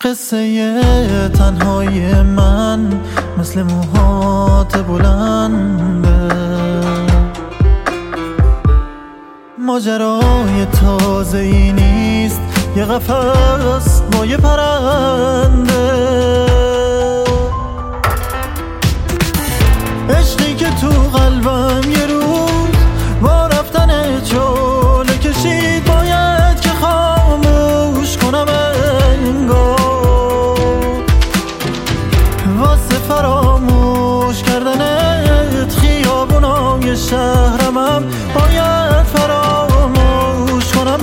قصه تنهای من مثل موهات بلنده، ماجرای تازه ای نیست، یه قفس با یه پرنده. عشقی که تو قلبم یه روز با رفتن چاله کشید، باید که خاموش کنم انگار. واسه فراموش کردنت خیابونای شهرمم باید فراموش کنم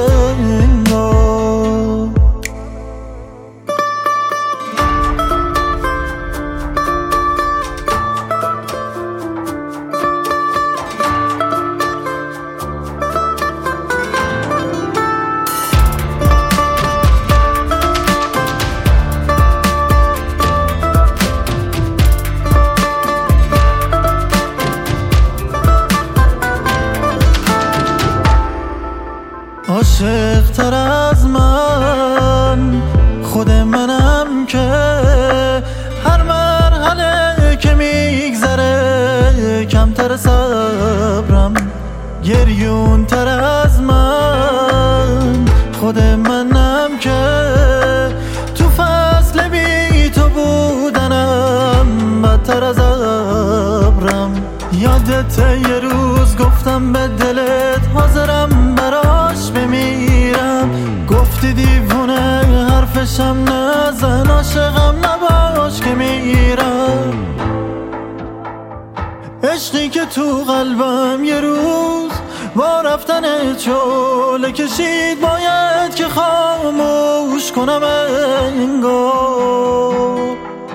انگار. عاشق تر از من خود منم که هر مرحله که میگذره کمتر صبرم. گریون تر از من خود منم که تو فصل بی تو بودنم بدتر از ابرم. یادت یه روز گفتم به دلت حاضرم براش بمیرم، گفتی دیوونه حرفشم نزن، عاشقم نباش که میرم. عشقی که تو قلبم یه روز با رفتن چاله کشید، باید که خاموش کنم انگار.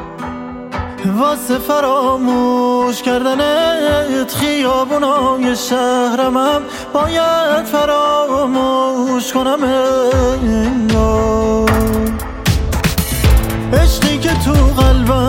واسه فراموش کردنت خیابونای شهرمم باید فراموش کنم انگار. عشقی که تو قلبم